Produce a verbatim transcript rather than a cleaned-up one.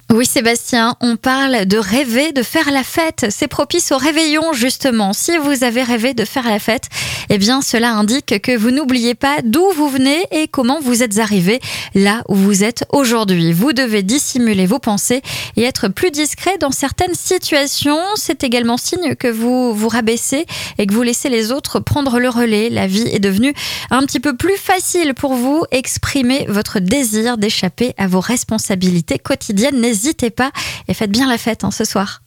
Oui Sébastien, on parle de rêver de faire la fête. C'est propice au réveillon justement. Si vous avez rêvé de faire la fête, eh bien cela indique que vous n'oubliez pas d'où vous venez et comment vous êtes arrivé là où vous êtes aujourd'hui. Vous devez dissimuler vos pensées et être plus discret dans certaines situations. C'est également signe que vous vous rabaissez et que vous laissez les autres prendre le relais. La vie est devenue un petit peu plus facile pour vous. Exprimez votre désir d'échapper à vos responsabilités quotidiennes. N'hésitez pas et faites bien la fête hein, ce soir.